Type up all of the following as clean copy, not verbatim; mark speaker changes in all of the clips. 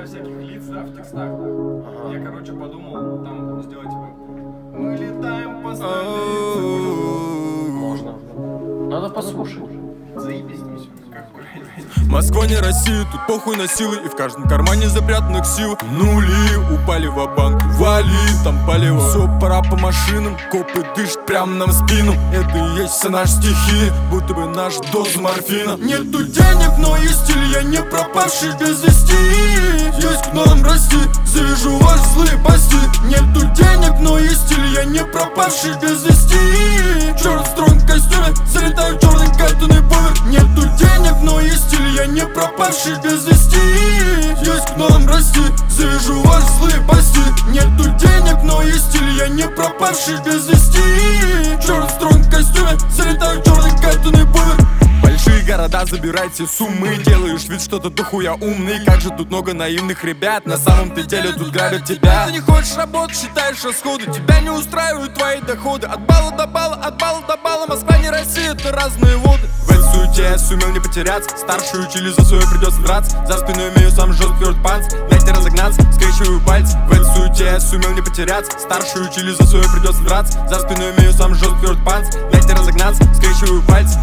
Speaker 1: много всяких лиц, да, в текстах. Я, короче, подумал, там сделать типа: мы летаем по столице.
Speaker 2: Можно. Надо послушать.
Speaker 1: Заебись, не все. Как Украина.
Speaker 3: Москва не Россия, тут похуй на силы. И в каждом кармане запрятанных сил нули. Упали в банк, вали, там палево. Все, пора по машинам, копы дышат прям нам в спину. Это и есть все наши стихи, будто бы наш доза морфина. Нету денег, но есть стиль, я не пропавший без вести. Есть к нам расти, завяжу ваши злые пости. Нету денег, но есть стиль, я не пропавший без вести. Черт стронг в костюме, залетаю в черный картонный повер. Нету денег, но есть стиль, я не пропавший без вести. Есть к нам расти, завяжу ваши злые пости. Нету денег, но есть стиль, я не пропавший без вести. Черт стронг в костюме, залетаю в черный картонный повер. Большие города забирайте суммы, делаешь вид, что ты дохуя умный. Как же тут много наивных ребят, на самом-то деле тут грабят тебя. Ты не хочешь работать, считаешь расходы, тебя не устраивают твои доходы. От балла до балла, от балла до балла, Москва не Россия, это разные воды. В этой суете я сумел не потеряться, старшие учили, за свое придется драться. За спину имею сам жесткий ротпанц, дайте разогнаться, скрещиваю пальцы. В этой суете я сумел не потеряться, старшие учили, за свое придется драться. За спину имею сам жесткий ротпанц, дайте разогнаться, скрещиваю пальцы.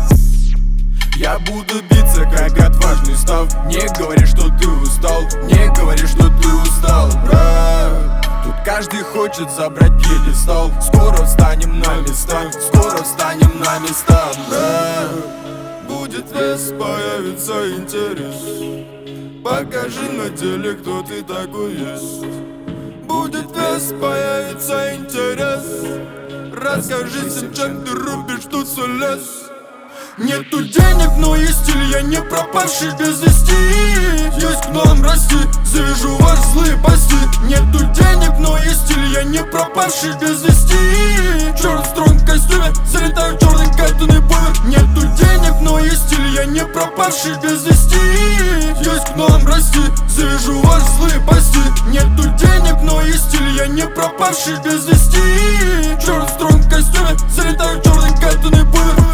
Speaker 3: Я буду биться, как отважный став. Не говори, что ты устал, не говори, что ты устал, брат. Тут каждый хочет забрать пьедестал. Скоро встанем на места, скоро встанем на места, брат. Будет вес, появится интерес. Покажи на деле, кто ты такой есть. Будет вес, появится интерес. Расскажи всем, чем ты рубишь тут свой лес. Нету денег, но есть стиль, я не пропавший без вести. Есть к нам расти, завяжу ваши злые пости. Нету денег, но есть стиль, я не пропавший без вести. Черт стронг в костюме, залетаю в черный картонный повер. Нету денег, но есть стиль, я не пропавший без вести. Есть к нам расти, завяжу ваши злые пости. Нету денег, но есть стиль, я не пропавший без вести. Черт стронг в костюме, залетаю в черный картонный повер.